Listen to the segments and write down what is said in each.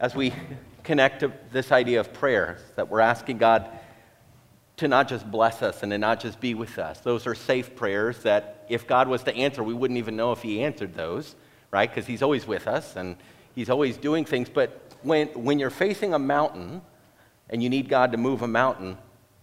as we connect to this idea of prayer, that we're asking God to not just bless us and to not just be with us. Those are safe prayers that if God was to answer, we wouldn't even know if he answered those, right? Because he's always with us and he's always doing things. But when you're facing a mountain and you need God to move a mountain,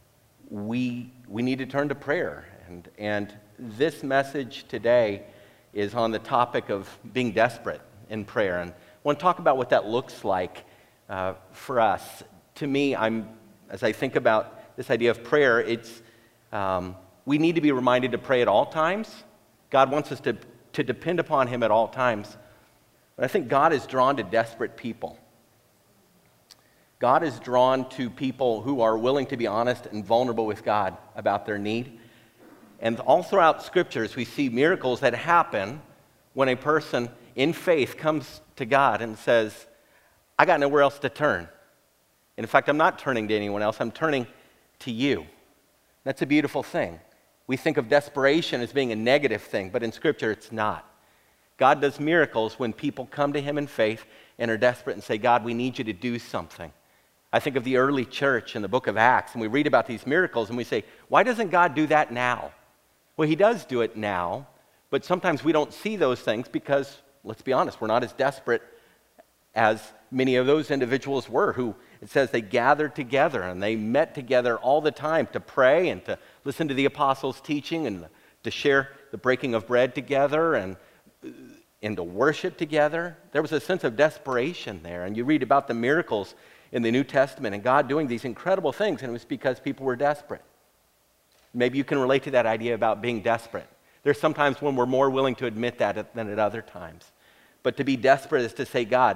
we need to turn to prayer. And this message today is on the topic of being desperate in prayer. And I want to talk about what that looks like for us. To me, as I think about this idea of prayer, we need to be reminded to pray at all times. God wants us to depend upon him at all times. But I think God is drawn to desperate people. God is drawn to people who are willing to be honest and vulnerable with God about their need. And all throughout scriptures, we see miracles that happen when a person in faith comes to God and says, I got nowhere else to turn. And in fact, I'm not turning to anyone else, I'm turning to you. That's a beautiful thing. We think of desperation as being a negative thing, but in Scripture it's not. God does miracles when people come to him in faith and are desperate and say, God, we need you to do something. I think of the early church in the book of Acts, and we read about these miracles and we say, why doesn't God do that now? Well, he does do it now, but sometimes we don't see those things because, let's be honest, we're not as desperate as many of those individuals were who, it says, they gathered together and they met together all the time to pray and to listen to the apostles' teaching and to share the breaking of bread together and to worship together. There was a sense of desperation there. And you read about the miracles in the New Testament and God doing these incredible things, and it was because people were desperate. Maybe you can relate to that idea about being desperate. There's sometimes when we're more willing to admit that than at other times. But to be desperate is to say, God,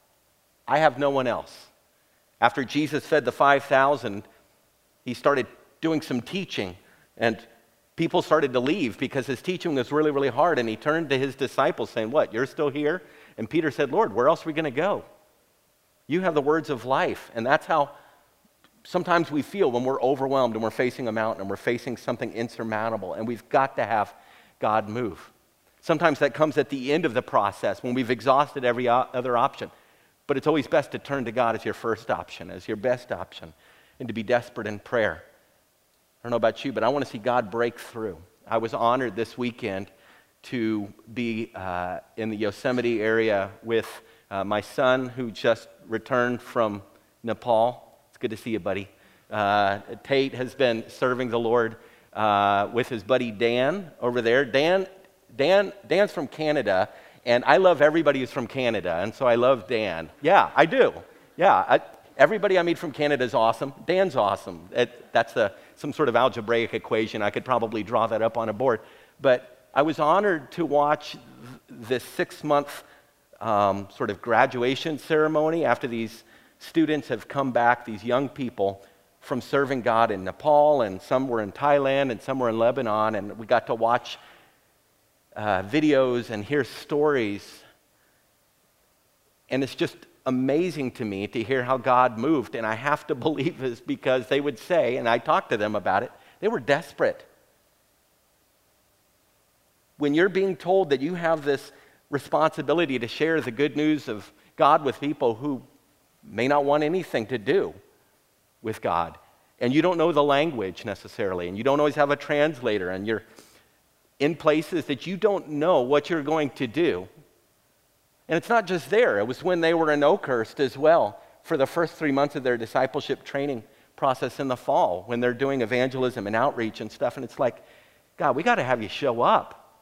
I have no one else. After Jesus fed the 5,000, he started doing some teaching, and people started to leave because his teaching was really, really hard, and he turned to his disciples saying, what, you're still here? And Peter said, Lord, where else are we going to go? You have the words of life. And that's how sometimes we feel when we're overwhelmed and we're facing a mountain and we're facing something insurmountable, and we've got to have God move. Sometimes that comes at the end of the process when we've exhausted every other option. But it's always best to turn to God as your first option, as your best option, and to be desperate in prayer. I don't know about you, but I want to see God break through. I was honored this weekend to be in the Yosemite area with my son, who just returned from Nepal. It's good to see you, buddy. Tate has been serving the Lord with his buddy Dan over there. Dan's from Canada, and I love everybody who's from Canada, and so I love Dan. Yeah, I do. Yeah, everybody I meet from Canada is awesome. Dan's awesome. That's some sort of algebraic equation. I could probably draw that up on a board. But I was honored to watch this 6-month sort of graduation ceremony after these students have come back, these young people, from serving God in Nepal, and some were in Thailand, and some were in Lebanon, and we got to watch videos and hear stories. And it's just amazing to me to hear how God moved. And I have to believe this because they would say, and I talked to them about it, they were desperate. When you're being told that you have this responsibility to share the good news of God with people who may not want anything to do with God, and you don't know the language necessarily, and you don't always have a translator, and you're in places that you don't know what you're going to do. And it's not just there. It was when they were in Oakhurst as well for the first 3 months of their discipleship training process in the fall, when they're doing evangelism and outreach and stuff. And it's like, God, we got to have you show up.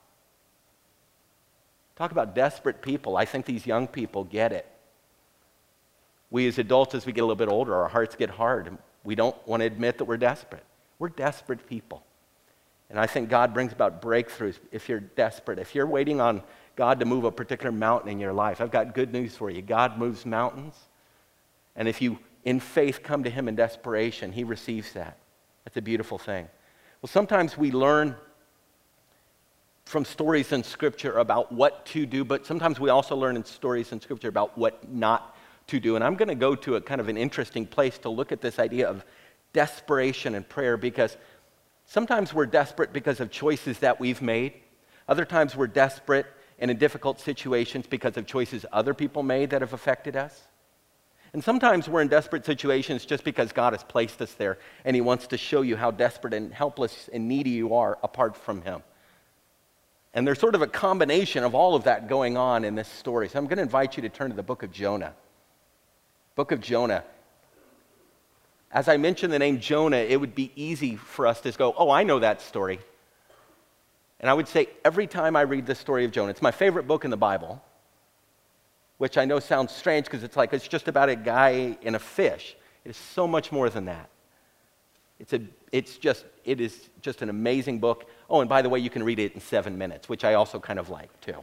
Talk about desperate people. I think these young people get it. We as adults, as we get a little bit older, our hearts get hard. We don't want to admit that we're desperate. We're desperate people. And I think God brings about breakthroughs if you're desperate. If you're waiting on God to move a particular mountain in your life, I've got good news for you. God moves mountains. And if you, in faith, come to him in desperation, he receives that. That's a beautiful thing. Well, sometimes we learn from stories in Scripture about what to do, but sometimes we also learn in stories in Scripture about what not to do. And I'm going to go to a kind of an interesting place to look at this idea of desperation and prayer, because sometimes we're desperate because of choices that we've made. Other times we're desperate and in difficult situations because of choices other people made that have affected us. And sometimes we're in desperate situations just because God has placed us there, and he wants to show you how desperate and helpless and needy you are apart from him. And there's sort of a combination of all of that going on in this story. So I'm going to invite you to turn to the book of Jonah. Book of Jonah. As I mentioned the name Jonah, it would be easy for us to go, oh, I know that story. And I would say every time I read the story of Jonah, it's my favorite book in the Bible, which I know sounds strange because it's just about a guy and a fish. It is so much more than that. It is just an amazing book. Oh, and by the way, you can read it in 7 minutes, which I also kind of like too.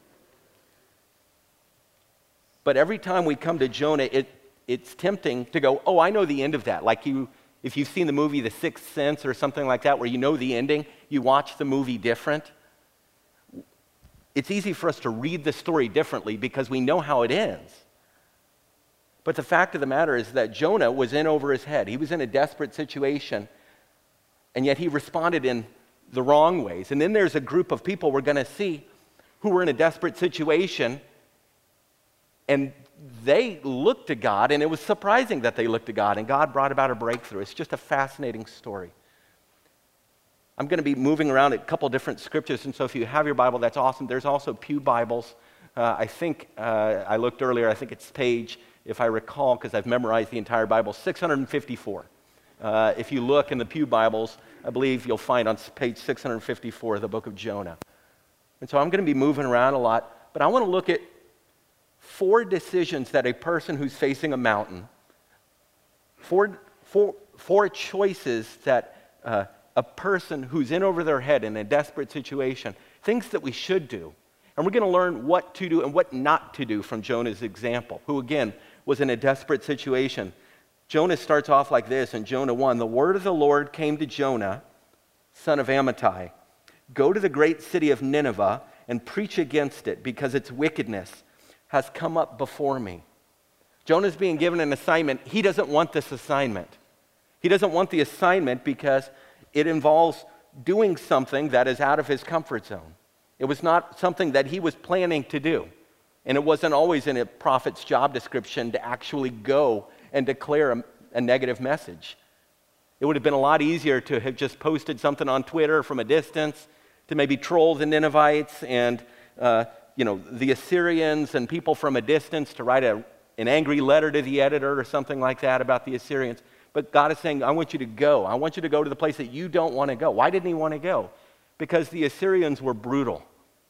But every time we come to Jonah, it's tempting to go, oh, I know the end of that. Like if you've seen the movie The Sixth Sense or something like that, where you know the ending, you watch the movie different. It's easy for us to read the story differently because we know how it ends. But the fact of the matter is that Jonah was in over his head. He was in a desperate situation, and yet he responded in the wrong ways. And then there's a group of people we're going to see who were in a desperate situation, and they looked to God, and it was surprising that they looked to God, and God brought about a breakthrough. It's just a fascinating story. I'm going to be moving around a couple different scriptures, and so if you have your Bible, that's awesome. There's also Pew Bibles. I think I looked earlier, I think it's page, if I recall, because I've memorized the entire Bible, 654. If you look in the Pew Bibles, I believe you'll find on page 654 the book of Jonah. And so I'm going to be moving around a lot, but I want to look at 4 decisions that a person who's facing a mountain, four choices that a person who's in over their head in a desperate situation, things that we should do. And we're going to learn what to do and what not to do from Jonah's example, who again was in a desperate situation. Jonah starts off like this in Jonah 1. The word of the Lord came to Jonah, son of Amittai. Go to the great city of Nineveh and preach against it, because its wickedness has come up before me. Jonah's being given an assignment. He doesn't want this assignment. He doesn't want the assignment because it involves doing something that is out of his comfort zone. It was not something that he was planning to do. And it wasn't always in a prophet's job description to actually go and declare a negative message. It would have been a lot easier to have just posted something on Twitter from a distance, to maybe troll the Ninevites and the Assyrians and people from a distance, to write an angry letter to the editor or something like that about the Assyrians. But God is saying, I want you to go. I want you to go to the place that you don't want to go. Why didn't he want to go? Because the Assyrians were brutal.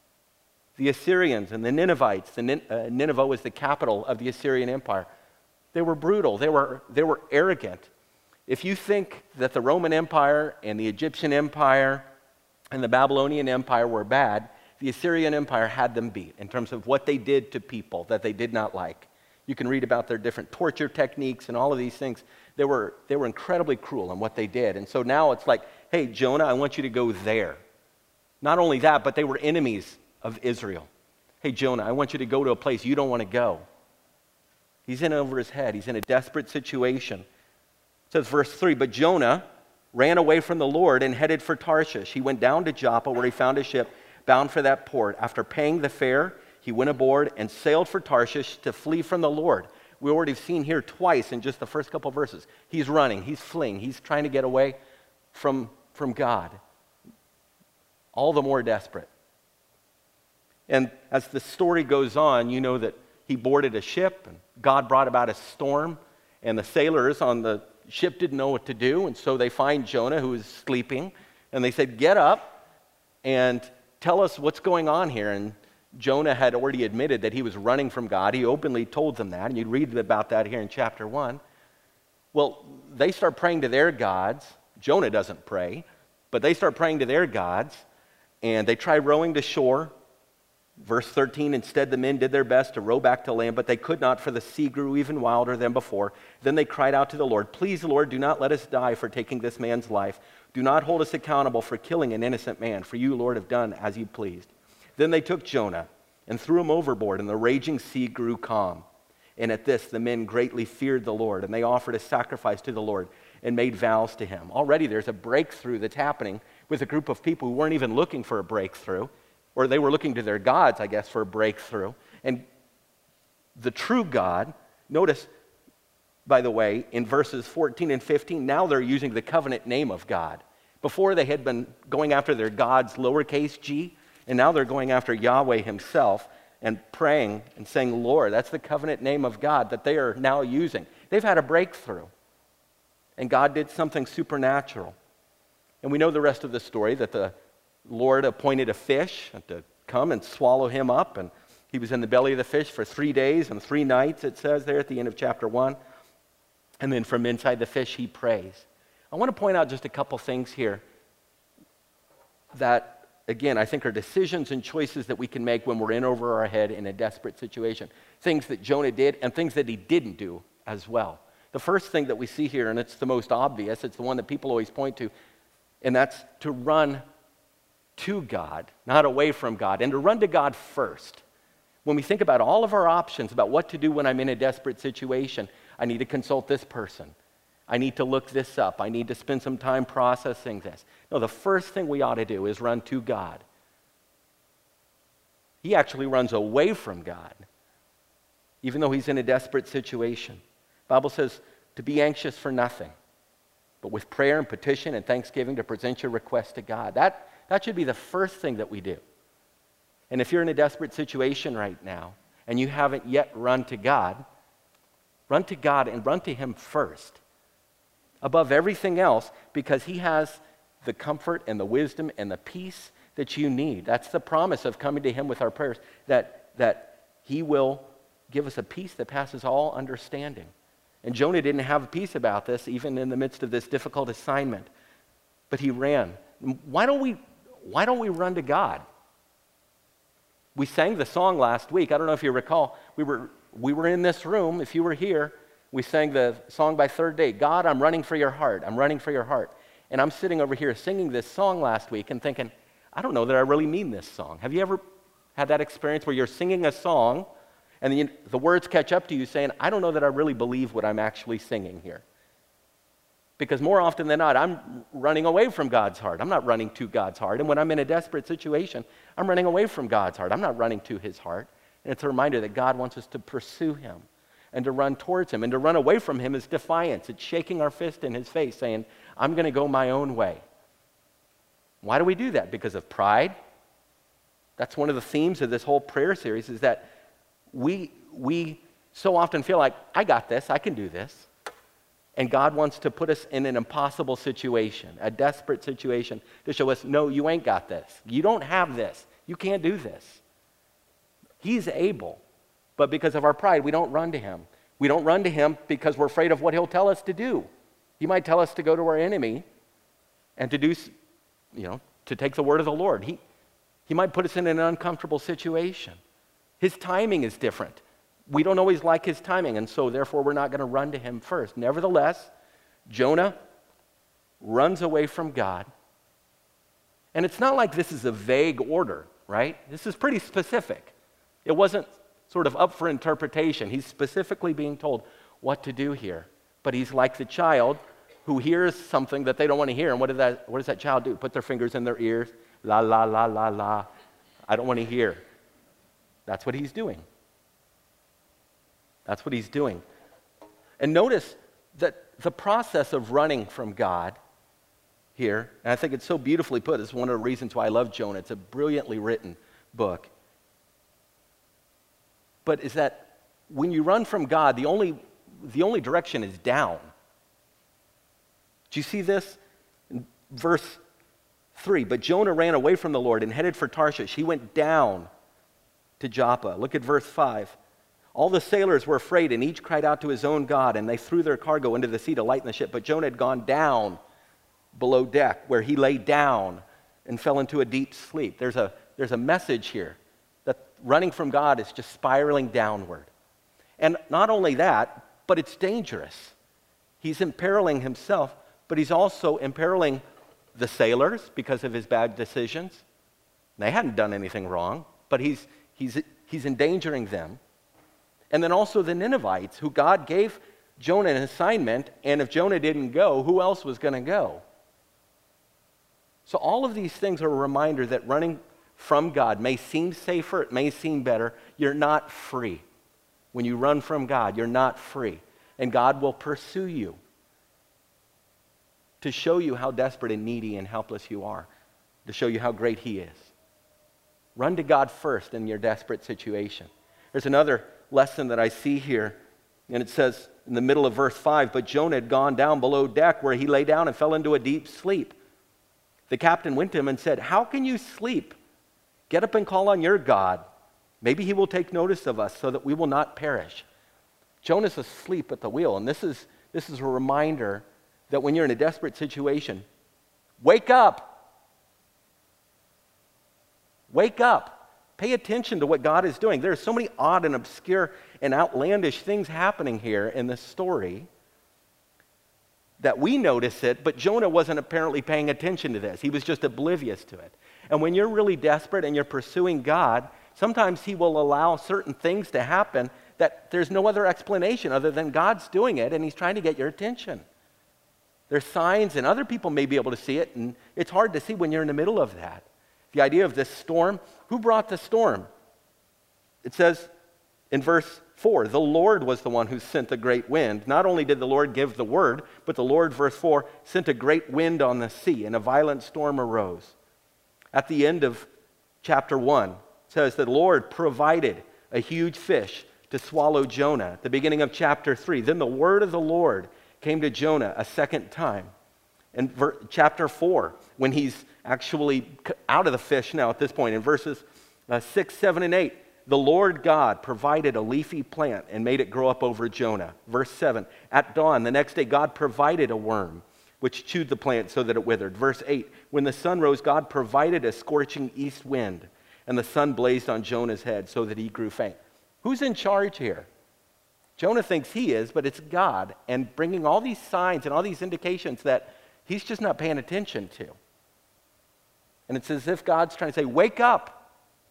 The Assyrians and the Ninevites, Nineveh was the capital of the Assyrian Empire. They were brutal. They were arrogant. If you think that the Roman Empire and the Egyptian Empire and the Babylonian Empire were bad, the Assyrian Empire had them beat in terms of what they did to people that they did not like. You can read about their different torture techniques and all of these things. They were incredibly cruel in what they did. And so now it's like, hey, Jonah, I want you to go there. Not only that, but they were enemies of Israel. Hey, Jonah, I want you to go to a place you don't want to go. He's in over his head. He's in a desperate situation. It says, verse 3, but Jonah ran away from the Lord and headed for Tarshish. He went down to Joppa, where he found a ship bound for that port. After paying the fare, he went aboard and sailed for Tarshish to flee from the Lord. We already seen here twice in just the first couple of verses. He's running, he's fleeing, he's trying to get away from God. All the more desperate. And as the story goes on, you know that he boarded a ship, and God brought about a storm, and the sailors on the ship didn't know what to do, and so they find Jonah, who is sleeping, and they said, get up and tell us what's going on here. And Jonah had already admitted that he was running from God. He openly told them that, and you read about that here in chapter 1. Well, they start praying to their gods. Jonah doesn't pray, but they start praying to their gods, and they try rowing to shore. Verse 13, instead the men did their best to row back to land, but they could not, for the sea grew even wilder than before. Then they cried out to the Lord, please, Lord, do not let us die for taking this man's life. Do not hold us accountable for killing an innocent man, for you, Lord, have done as you pleased. Then they took Jonah and threw him overboard, and the raging sea grew calm. And at this, the men greatly feared the Lord, and they offered a sacrifice to the Lord and made vows to him. Already there's a breakthrough that's happening with a group of people who weren't even looking for a breakthrough, or they were looking to their gods, I guess, for a breakthrough. And the true God, notice, by the way, in verses 14 and 15, now they're using the covenant name of God. Before they had been going after their gods, lowercase g, and now they're going after Yahweh himself and praying and saying, Lord. That's the covenant name of God that they are now using. They've had a breakthrough, and God did something supernatural. And we know the rest of the story, that the Lord appointed a fish to come and swallow him up, and he was in the belly of the fish for 3 days and 3 nights, it says there at the end of chapter 1. And then from inside the fish, he prays. I want to point out just a couple things here that, again, I think are decisions and choices that we can make when we're in over our head in a desperate situation. Things that Jonah did and things that he didn't do as well. The first thing that we see here, and it's the most obvious, it's the one that people always point to, and that's to run to God, not away from God, and to run to God first. When we think about all of our options about what to do when I'm in a desperate situation, I need to consult this person. I need to look this up. I need to spend some time processing this. No, the first thing we ought to do is run to God. He actually runs away from God, even though he's in a desperate situation. The Bible says to be anxious for nothing, but with prayer and petition and thanksgiving to present your request to God. That should be the first thing that we do. And if you're in a desperate situation right now and you haven't yet run to God and run to him first, above everything else, because he has the comfort and the wisdom and the peace that you need. That's the promise of coming to him with our prayers, that he will give us a peace that passes all understanding. And Jonah didn't have peace about this, even in the midst of this difficult assignment, but he ran. Why don't we run to God? We sang the song last week. I don't know if you recall. We were in this room. If you were here, we sang the song by Third Day, God, I'm running for your heart. I'm running for your heart. And I'm sitting over here singing this song last week and thinking, I don't know that I really mean this song. Have you ever had that experience where you're singing a song and then the words catch up to you saying, I don't know that I really believe what I'm actually singing here? Because more often than not, I'm running away from God's heart. I'm not running to God's heart. And when I'm in a desperate situation, I'm running away from God's heart. I'm not running to his heart. And it's a reminder that God wants us to pursue him and to run towards him. And to run away from him is defiance. It's shaking our fist in his face saying, I'm going to go my own way. Why do we do that? Because of pride? That's one of the themes of this whole prayer series, is that we so often feel like, I got this, I can do this. And God wants to put us in an impossible situation, a desperate situation, to show us, no, you ain't got this. You don't have this. You can't do this. He's able. But because of our pride, we don't run to him. We don't run to him because we're afraid of what he'll tell us to do. He might tell us to go to our enemy and to do, to take the word of the Lord. He might put us in an uncomfortable situation. His timing is different. We don't always like his timing, and so therefore we're not going to run to him first. Nevertheless, Jonah runs away from God. And it's not like this is a vague order, right? This is pretty specific. It wasn't sort of up for interpretation. He's specifically being told what to do here. But he's like the child who hears something that they don't want to hear. And what does that child do? Put their fingers in their ears. La, la, la, la, la. I don't want to hear. That's what he's doing. That's what he's doing. And notice that the process of running from God here, and I think it's so beautifully put, it's one of the reasons why I love Jonah. It's a brilliantly written book. But is that when you run from God, the only direction is down. Do you see this? In verse 3, but Jonah ran away from the Lord and headed for Tarshish. He went down to Joppa. Look at verse 5. All the sailors were afraid, and each cried out to his own God, and they threw their cargo into the sea to lighten the ship. But Jonah had gone down below deck, where he lay down and fell into a deep sleep. There's a message here that running from God is just spiraling downward. And not only that, but it's dangerous. He's imperiling himself, but he's also imperiling the sailors because of his bad decisions. They hadn't done anything wrong, but he's endangering them. And then also the Ninevites, who God gave Jonah an assignment, and if Jonah didn't go, who else was going to go? So all of these things are a reminder that running from God may seem safer, it may seem better. You're not free. When you run from God, you're not free. and God will pursue you to show you how desperate and needy and helpless you are, to show you how great He is. Run to God first in your desperate situation. There's another lesson that I see here, and it says in the middle of verse 5, but Jonah had gone down below deck where he lay down and fell into a deep sleep. The captain went to him and said, how can you sleep? Get up and call on your God. Maybe He will take notice of us so that we will not perish. Jonah's asleep at the wheel, and this is a reminder that when you're in a desperate situation, wake up. Wake up. Pay attention to what God is doing. There are so many odd and obscure and outlandish things happening here in this story that we notice it, but Jonah wasn't apparently paying attention to this. He was just oblivious to it. And when you're really desperate and you're pursuing God, sometimes He will allow certain things to happen that there's no other explanation other than God's doing it and He's trying to get your attention. There's signs, and other people may be able to see it, and it's hard to see when you're in the middle of that. The idea of this storm, who brought the storm? It says in verse 4, the Lord was the one who sent the great wind. Not only did the Lord give the word, but the Lord, verse 4, sent a great wind on the sea, and a violent storm arose. At the end of chapter 1, it says that the Lord provided a huge fish to swallow Jonah. At the beginning of chapter 3, then the word of the Lord came to Jonah a second time. In chapter 4, when he's actually out of the fish now at this point, in verses 6, 7, and 8, the Lord God provided a leafy plant and made it grow up over Jonah. Verse 7, at dawn the next day, God provided a worm which chewed the plant so that it withered. Verse 8, when the sun rose, God provided a scorching east wind, and the sun blazed on Jonah's head so that he grew faint. Who's in charge here? Jonah thinks he is, but it's God, and bringing all these signs and all these indications that he's just not paying attention to. And it's as if God's trying to say, wake up.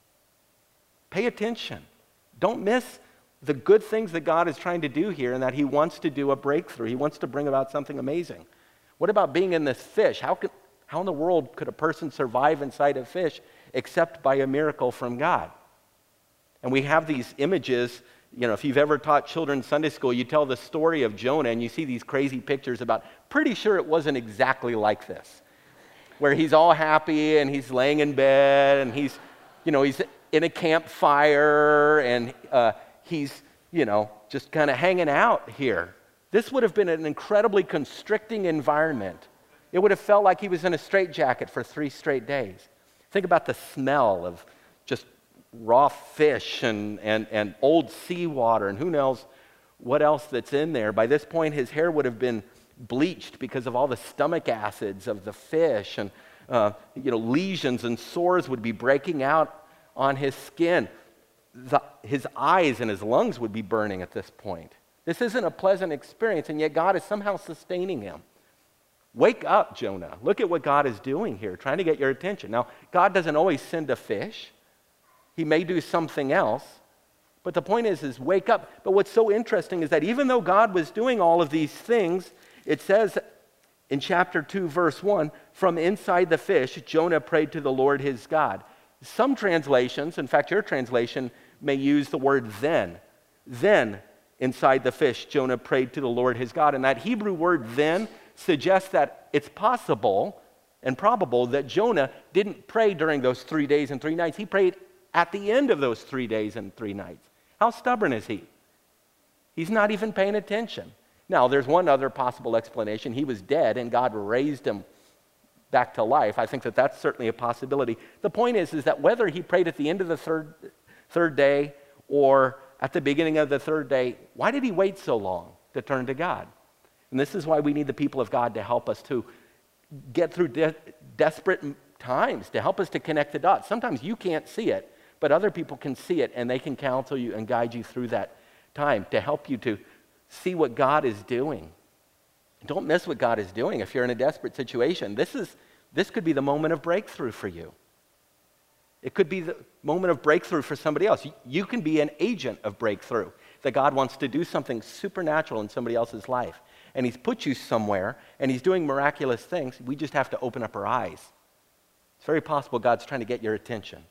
Pay attention. Don't miss the good things that God is trying to do here and that He wants to do a breakthrough. He wants to bring about something amazing. What about being in this fish? How in the world could a person survive inside a fish except by a miracle from God? And we have these images. You know, if you've ever taught children Sunday school, you tell the story of Jonah and you see these crazy pictures about, pretty sure it wasn't exactly like this, where he's all happy and he's laying in bed and he's in a campfire and he's, just kind of hanging out here. This would have been an incredibly constricting environment. It would have felt like he was in a straitjacket for 3 straight days. Think about the smell of just raw fish and old seawater and who knows what else that's in there. By this point, his hair would have been bleached because of all the stomach acids of the fish, and lesions and sores would be breaking out on his skin. His eyes and his lungs would be burning at this point. This isn't a pleasant experience, and yet God is somehow sustaining him. Wake up, Jonah. Look at what God is doing here, trying to get your attention. Now, God doesn't always send a fish. He may do something else. But the point is wake up. But what's so interesting is that even though God was doing all of these things, it says in chapter 2, verse 1, from inside the fish, Jonah prayed to the Lord his God. Some translations, in fact, your translation may use the word then. Then, inside the fish, Jonah prayed to the Lord his God. And that Hebrew word then suggests that it's possible and probable that Jonah didn't pray during those 3 days and 3 nights. He prayed at the end of those 3 days and 3 nights. How stubborn is he? He's not even paying attention. Now, there's one other possible explanation. He was dead and God raised him back to life. I think that that's certainly a possibility. The point is that whether he prayed at the end of the third day or at the beginning of the 3rd day, why did he wait so long to turn to God? And this is why we need the people of God to help us to get through desperate times, to help us to connect the dots. Sometimes you can't see it, but other people can see it, and they can counsel you and guide you through that time to help you to see what God is doing. Don't miss what God is doing. If you're in a desperate situation, this could be the moment of breakthrough for you. It could be the moment of breakthrough for somebody else. You can be an agent of breakthrough, that God wants to do something supernatural in somebody else's life. And he's put you somewhere, and he's doing miraculous things. We just have to open up our eyes. It's very possible God's trying to get your attention.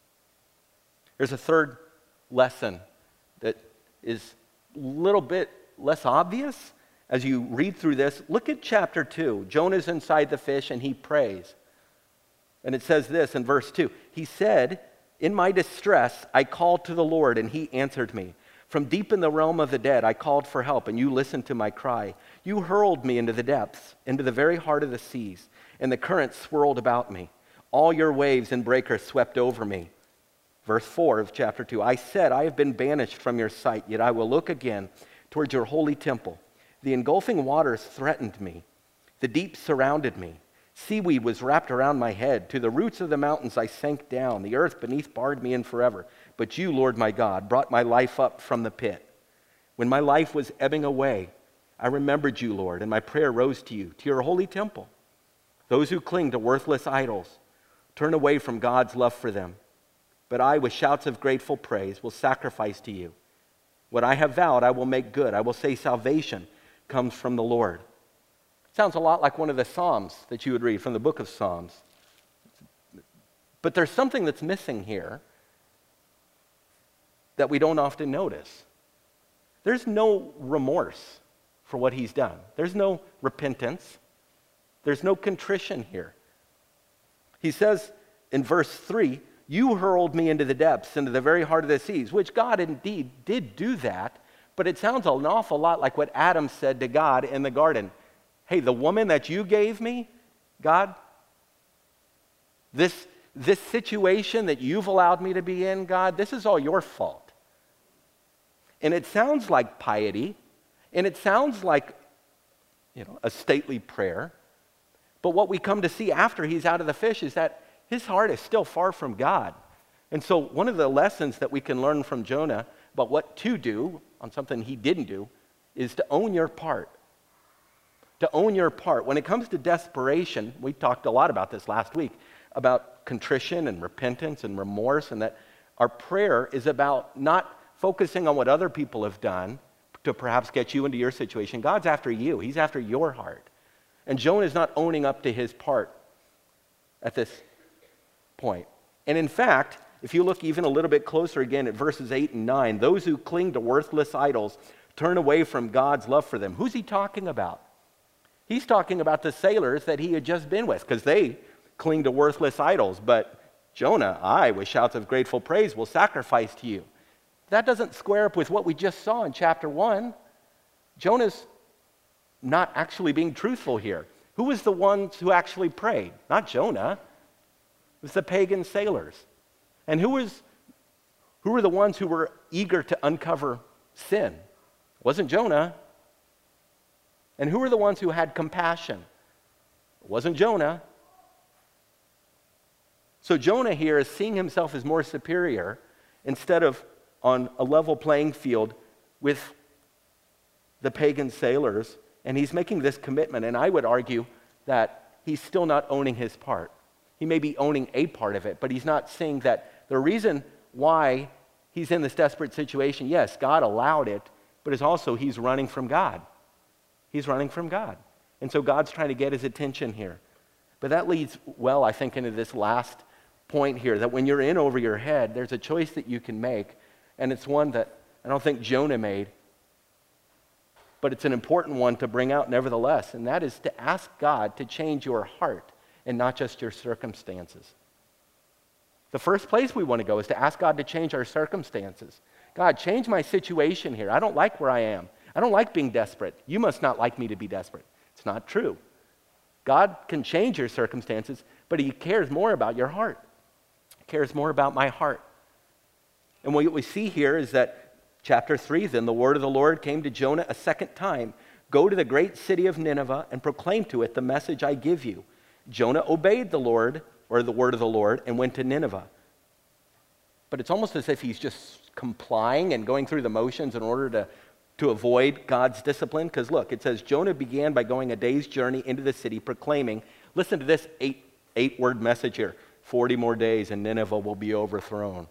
There's a third lesson that is a little bit less obvious as you read through this, look at chapter 2. Jonah's inside the fish and he prays. And it says this in verse 2. He said, "In my distress, I called to the Lord, and he answered me. From deep in the realm of the dead, I called for help, and you listened to my cry. You hurled me into the depths, into the very heart of the seas, and the currents swirled about me. All your waves and breakers swept over me." Verse 4 of chapter 2. I said, "I have been banished from your sight, yet I will look again towards your holy temple." The engulfing waters threatened me. The deep surrounded me. Seaweed was wrapped around my head. To the roots of the mountains I sank down. The earth beneath barred me in forever. But you, Lord my God, brought my life up from the pit. When my life was ebbing away, I remembered you, Lord, and my prayer rose to you, to your holy temple. Those who cling to worthless idols turn away from God's love for them. But I, with shouts of grateful praise, will sacrifice to you. What I have vowed, I will make good. I will say salvation comes from the Lord. Sounds a lot like one of the Psalms that you would read from the book of Psalms. But there's something that's missing here that we don't often notice. There's no remorse for what he's done. There's no repentance. There's no contrition here. He says in verse 3, "You hurled me into the depths, into the very heart of the seas," which God indeed did do that, but it sounds an awful lot like what Adam said to God in the garden. "Hey, the woman that you gave me, God, this situation that you've allowed me to be in, God, this is all your fault." And it sounds like piety, and it sounds like, a stately prayer. But what we come to see after he's out of the fish is that his heart is still far from God. And so one of the lessons that we can learn from Jonah about what to do on something he didn't do is to own your part. To own your part. When it comes to desperation, we talked a lot about this last week, about contrition and repentance and remorse, and that our prayer is about not focusing on what other people have done to perhaps get you into your situation. God's after you. He's after your heart. And Jonah is not owning up to his part at this point. And in fact, if you look even a little bit closer again at verses 8 and 9, those who cling to worthless idols turn away from God's love for them. Who's he talking about? He's talking about the sailors that he had just been with, because they cling to worthless idols. But Jonah, I, with shouts of grateful praise, will sacrifice to you. That doesn't square up with what we just saw in chapter 1. Jonah's not actually being truthful here. Who was the ones who actually prayed? Not Jonah. It was the pagan sailors. And who were the ones who were eager to uncover sin? It wasn't Jonah. And who were the ones who had compassion? It wasn't Jonah. So Jonah here is seeing himself as more superior instead of on a level playing field with the pagan sailors, and he's making this commitment, and I would argue that he's still not owning his part. He may be owning a part of it, but he's not seeing that the reason why he's in this desperate situation, yes, God allowed it, but it's also he's running from God. He's running from God. And so God's trying to get his attention here. But that leads well, I think, into this last point here, that when you're in over your head, there's a choice that you can make, and it's one that I don't think Jonah made, but it's an important one to bring out nevertheless, and that is to ask God to change your heart and not just your circumstances. The first place we want to go is to ask God to change our circumstances. God, change my situation here. I don't like where I am. I don't like being desperate. You must not like me to be desperate. It's not true. God can change your circumstances, but he cares more about your heart. He cares more about my heart. And what we see here is that chapter 3, then the word of the Lord came to Jonah a second time. Go to the great city of Nineveh and proclaim to it the message I give you. Jonah obeyed the Lord, or the word of the Lord, and went to Nineveh. But it's almost as if he's just complying and going through the motions in order to avoid God's discipline. Because look, it says, Jonah began by going a day's journey into the city, proclaiming, listen to this eight-word message here, 40 more days and Nineveh will be overthrown.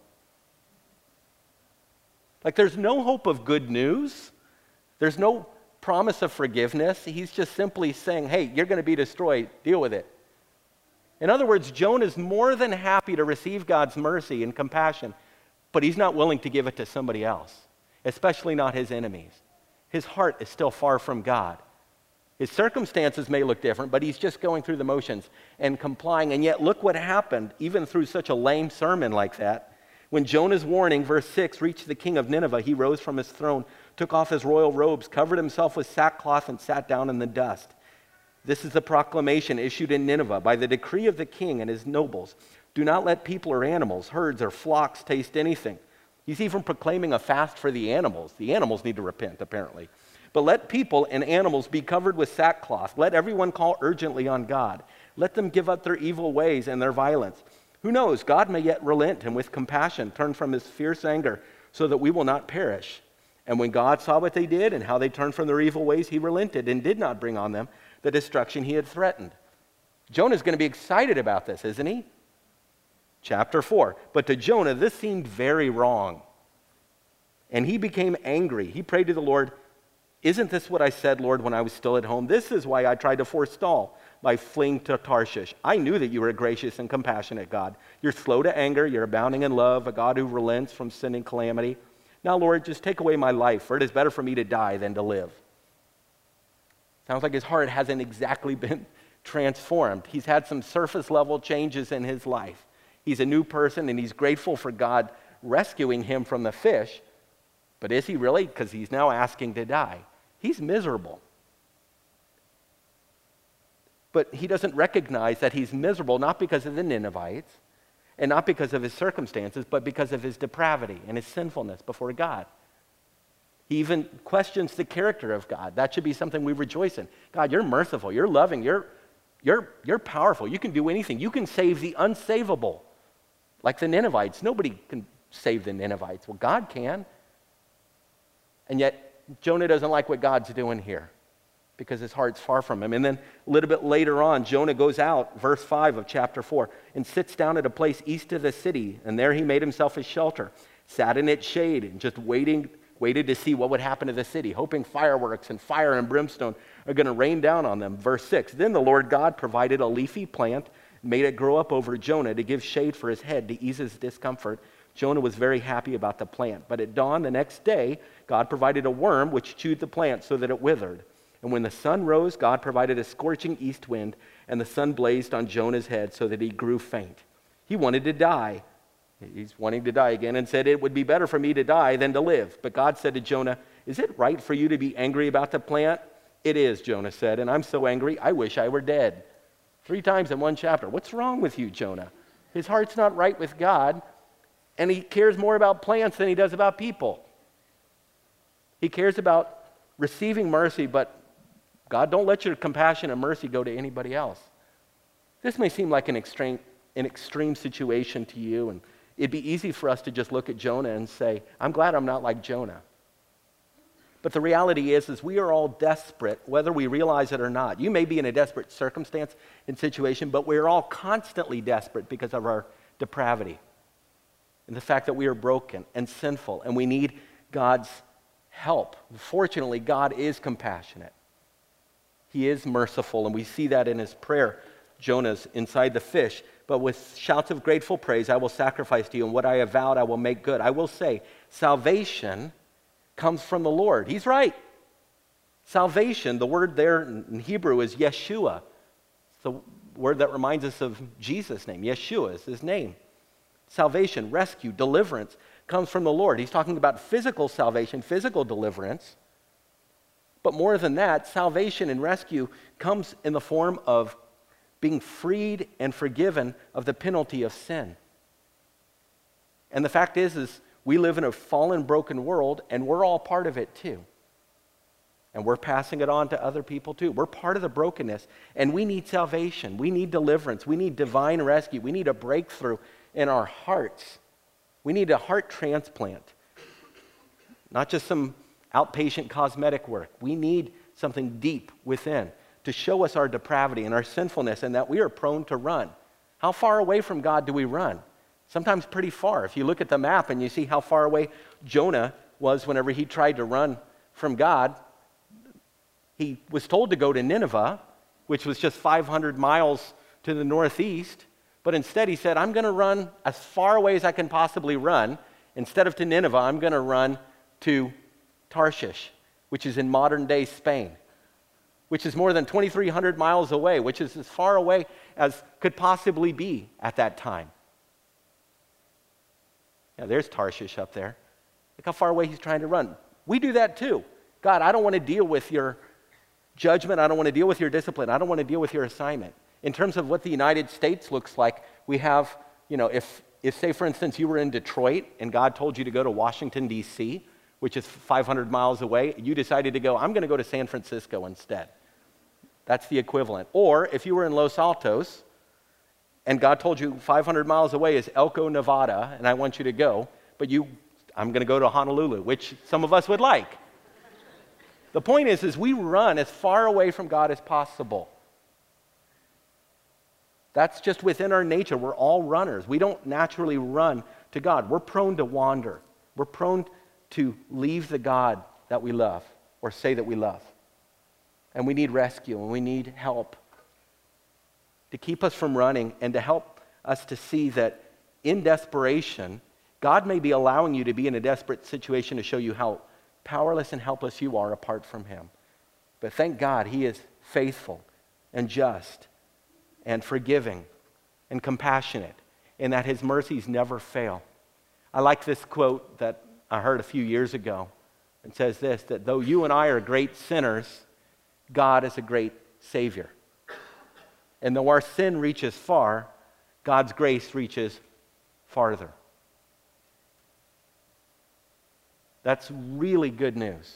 Like there's no hope of good news. There's no promise of forgiveness. He's just simply saying, hey, you're going to be destroyed. Deal with it. In other words, Jonah is more than happy to receive God's mercy and compassion, but he's not willing to give it to somebody else, especially not his enemies. His heart is still far from God. His circumstances may look different, but he's just going through the motions and complying. And yet look what happened, even through such a lame sermon like that. When Jonah's warning, verse 6, reached the king of Nineveh, he rose from his throne, took off his royal robes, covered himself with sackcloth, and sat down in the dust. This is the proclamation issued in Nineveh by the decree of the king and his nobles. Do not let people or animals, herds or flocks taste anything. He's even proclaiming a fast for the animals. The animals need to repent, apparently. But let people and animals be covered with sackcloth. Let everyone call urgently on God. Let them give up their evil ways and their violence. Who knows? God may yet relent and with compassion turn from his fierce anger so that we will not perish. And when God saw what they did and how they turned from their evil ways, he relented and did not bring on them the destruction he had threatened. Jonah's going to be excited about this, isn't he? Chapter 4. But to Jonah, this seemed very wrong. And he became angry. He prayed to the Lord, isn't this what I said, Lord, when I was still at home? This is why I tried to forestall by fleeing to Tarshish. I knew that you were a gracious and compassionate God. You're slow to anger. You're abounding in love, a God who relents from sin and calamity. Now, Lord, just take away my life, for it is better for me to die than to live. Sounds like his heart hasn't exactly been transformed. He's had some surface level changes in his life. He's a new person, and he's grateful for God rescuing him from the fish. But is he really? Because he's now asking to die. He's miserable. But he doesn't recognize that he's miserable not because of the Ninevites and not because of his circumstances, but because of his depravity and his sinfulness before God. He even questions the character of God. That should be something we rejoice in. God, you're merciful, you're loving, you're powerful. You can do anything. You can save the unsavable. Like the Ninevites. Nobody can save the Ninevites. Well, God can. And yet, Jonah doesn't like what God's doing here because his heart's far from him. And then a little bit later on, Jonah goes out, verse 5 of chapter 4, and sits down at a place east of the city. And there he made himself a shelter, sat in its shade, and just waited to see what would happen to the city, hoping fireworks and fire and brimstone are going to rain down on them. Verse 6, then the Lord God provided a leafy plant, made it grow up over Jonah to give shade for his head to ease his discomfort. Jonah was very happy about the plant. But at dawn the next day, God provided a worm which chewed the plant so that it withered. And when the sun rose, God provided a scorching east wind, and the sun blazed on Jonah's head so that he grew faint. He wanted to die. He's wanting to die again and said, it would be better for me to die than to live. But God said to Jonah, is it right for you to be angry about the plant? It is, Jonah said, and I'm so angry, I wish I were dead. 3 times in one chapter. What's wrong with you, Jonah? His heart's not right with God, and he cares more about plants than he does about people. He cares about receiving mercy, but God, don't let your compassion and mercy go to anybody else. This may seem like an extreme situation to you, and it'd be easy for us to just look at Jonah and say, I'm glad I'm not like Jonah. But the reality is we are all desperate, whether we realize it or not. You may be in a desperate circumstance and situation, but we're all constantly desperate because of our depravity and the fact that we are broken and sinful, and we need God's help. Fortunately, God is compassionate. He is merciful, and we see that in his prayer. Jonah's inside the fish, but with shouts of grateful praise, I will sacrifice to you, and what I have vowed I will make good. I will say, salvation comes from the Lord. He's right. Salvation, the word there in Hebrew is Yeshua. It's the word that reminds us of Jesus' name. Yeshua is his name. Salvation, rescue, deliverance comes from the Lord. He's talking about physical salvation, physical deliverance. But more than that, salvation and rescue comes in the form of being freed and forgiven of the penalty of sin. And the fact is we live in a fallen, broken world, and we're all part of it too. And we're passing it on to other people too. We're part of the brokenness, and we need salvation. We need deliverance. We need divine rescue. We need a breakthrough in our hearts. We need a heart transplant, not just some outpatient cosmetic work. We need something deep within to show us our depravity and our sinfulness and that we are prone to run. How far away from God do we run? Sometimes pretty far. If you look at the map and you see how far away Jonah was whenever he tried to run from God, he was told to go to Nineveh, which was just 500 miles to the northeast, but instead he said, I'm going to run as far away as I can possibly run. Instead of to Nineveh, I'm going to run to Tarshish. which is in modern-day Spain, which is more than 2,300 miles away, which is as far away as could possibly be at that time. Yeah, there's Tarshish up there. Look how far away he's trying to run. We do that too. God, I don't want to deal with your judgment. I don't want to deal with your discipline. I don't want to deal with your assignment. In terms of what the United States looks like, we have, if say, for instance, you were in Detroit and God told you to go to Washington, D.C., which is 500 miles away, you decided to go, I'm going to go to San Francisco instead. That's the equivalent. Or if you were in Los Altos and God told you 500 miles away is Elko, Nevada, and I want you to go, but I'm going to go to Honolulu, which some of us would like. The point is we run as far away from God as possible. That's just within our nature. We're all runners. We don't naturally run to God. We're prone to wander. We're prone to leave the God that we love or say that we love. And we need rescue and we need help to keep us from running and to help us to see that in desperation, God may be allowing you to be in a desperate situation to show you how powerless and helpless you are apart from Him. But thank God He is faithful and just and forgiving and compassionate, and that His mercies never fail. I like this quote that I heard a few years ago. It says this, that though you and I are great sinners, God is a great Savior. And though our sin reaches far, God's grace reaches farther. That's really good news.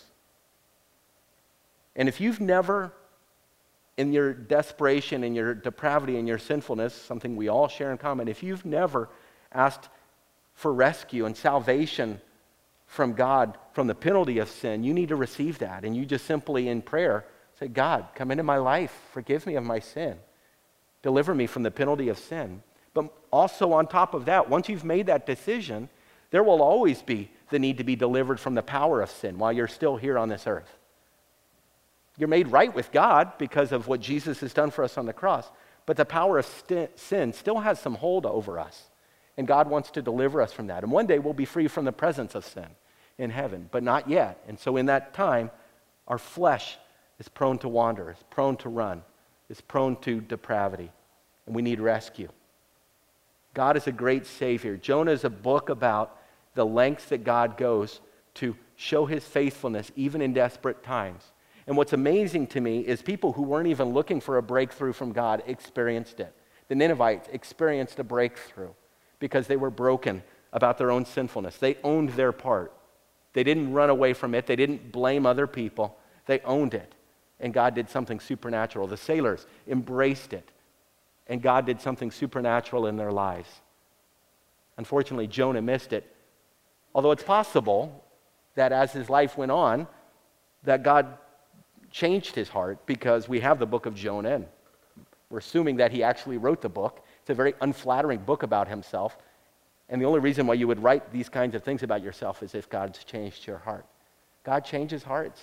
And if you've never, in your desperation, in your depravity, in your sinfulness, something we all share in common, if you've never asked for rescue and salvation from God, from the penalty of sin, you need to receive that. And you just simply in prayer say, God, come into my life, forgive me of my sin, deliver me from the penalty of sin. But also on top of that, once you've made that decision, there will always be the need to be delivered from the power of sin while you're still here on this earth. You're made right with God because of what Jesus has done for us on the cross, but the power of sin still has some hold over us, and God wants to deliver us from that. And one day we'll be free from the presence of sin in heaven, but not yet. And so in that time, our flesh is prone to wander, is prone to run, is prone to depravity, and we need rescue. God is a great Savior. Jonah is a book about the lengths that God goes to show His faithfulness even in desperate times. And what's amazing to me is people who weren't even looking for a breakthrough from God experienced it. The Ninevites experienced a breakthrough because they were broken about their own sinfulness. They owned their part. They didn't run away from it. They didn't blame other people. They owned it. And God did something supernatural. The sailors embraced it. And God did something supernatural in their lives. Unfortunately, Jonah missed it. Although it's possible that as his life went on, that God changed his heart, because we have the book of Jonah, and we're assuming that he actually wrote the book. It's a very unflattering book about himself, and the only reason why you would write these kinds of things about yourself is if God's changed your heart. God changes hearts.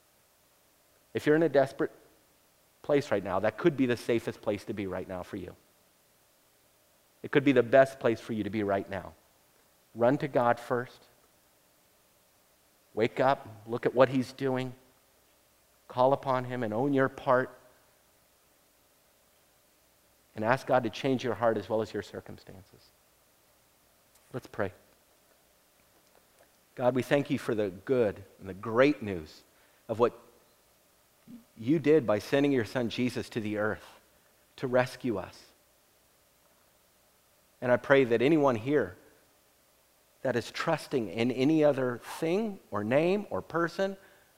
If you're in a desperate place right now, that could be the safest place to be right now for you. It could be the best place for you to be right now. Run to God first. Wake up, look at what He's doing. Call upon Him and own your part. And ask God to change your heart as well as your circumstances. Let's pray. God, we thank You for the good and the great news of what You did by sending Your Son Jesus to the earth to rescue us. And I pray that anyone here that is trusting in any other thing or name or person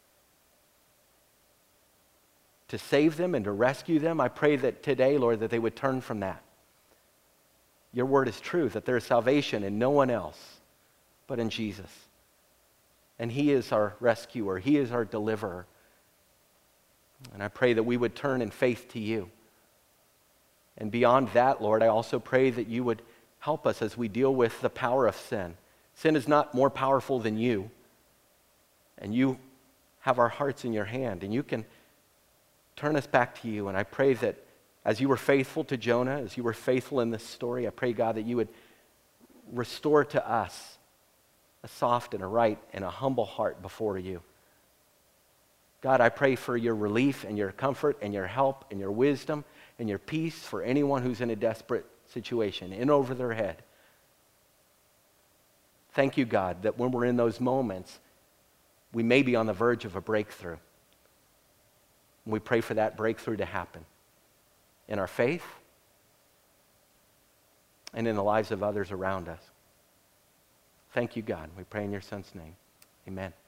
to save them and to rescue them, I pray that today, Lord, that they would turn from that. Your word is true, that there is salvation in no one else but in Jesus. And He is our rescuer. He is our deliverer. And I pray that we would turn in faith to You. And beyond that, Lord, I also pray that You would help us as we deal with the power of sin. Sin is not more powerful than You. And You have our hearts in Your hand, and You can turn us back to You. And I pray that as You were faithful to Jonah, as You were faithful in this story, I pray, God, that You would restore to us a soft and a right and a humble heart before You. God, I pray for your relief and your comfort and your help and your wisdom and your peace for anyone who's in a desperate situation, in over their head. Thank you, God, that when we're in those moments, we may be on the verge of a breakthrough. We pray for that breakthrough to happen in our faith and in the lives of others around us. Thank you, God. We pray in your Son's name. Amen.